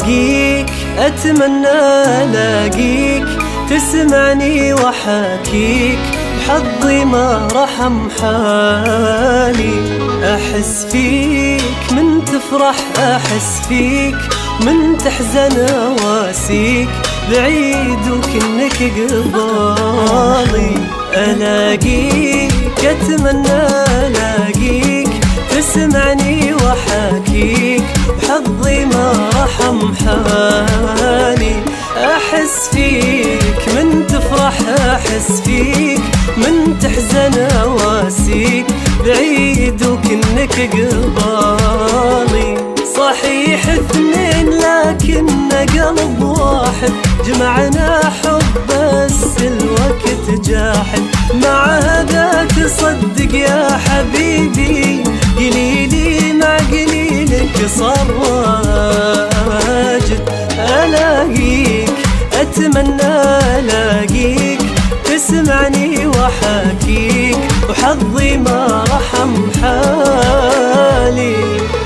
ألاقيك أتمنى ألاقيك تسمعني وحاكيك بحظي ما رحم حالي. أحس فيك من تفرح أحس فيك من تحزن أواسيك بعيد وكنك قبالي. ألاقيك أتمنى ألاقيك تسمعني وحاكيك بحظي ما رحم حالي. أحس فيك من تفرح أحس فيك من تحزن أواسيك بعيد وكنك قبالي. صحيح اثنين لكن قلب واحد جمعنا حب بس الوقت جاحد. مع هذا تصدق يا حبيبي قليلي مع قليلك صار واجد. ألاقيك أتمنى ألاقيك تسمعني وحاكيك وحظي ما رحم حالي.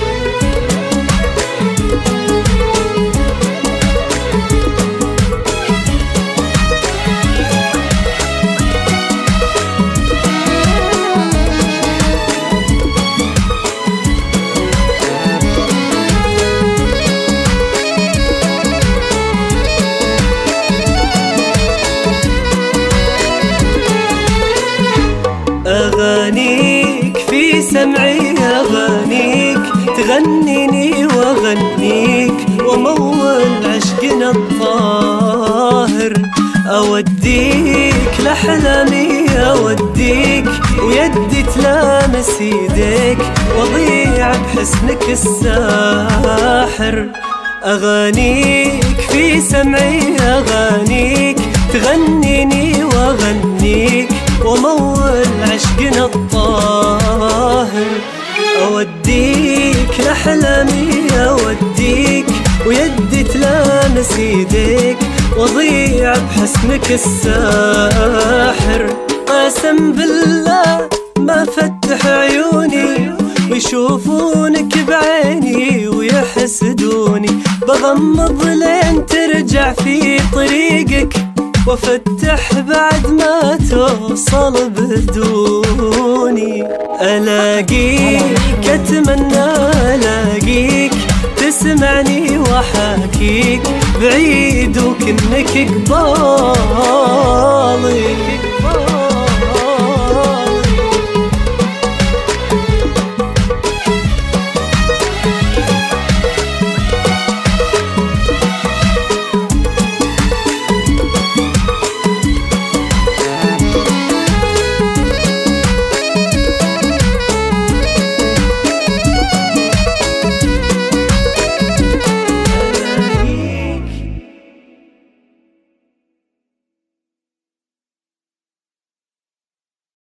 أغانيك في سمعي أغانيك تغنيني وأغنيك ومول عشقنا الطاهر. أوديك لحلامي أوديك ويدي تلامس يديك وضيع بحسنك الساحر. أغانيك في سمعي أغانيك تغنيني وأغنيك ومول عشقنا الطاهر. أوديك لحلامي أوديك ويدي تلامس يديك وضيع بحسنك الساحر. قسم بالله ما فتح عيوني ويشوفونك بعيني ويحسدوني. بغمض لين ترجع في طريقك وافتح بعد ما توصل بدوني. ألاقيك أتمنى ألاقيك تسمعني وحاكيك بعيد وكنك قبالي.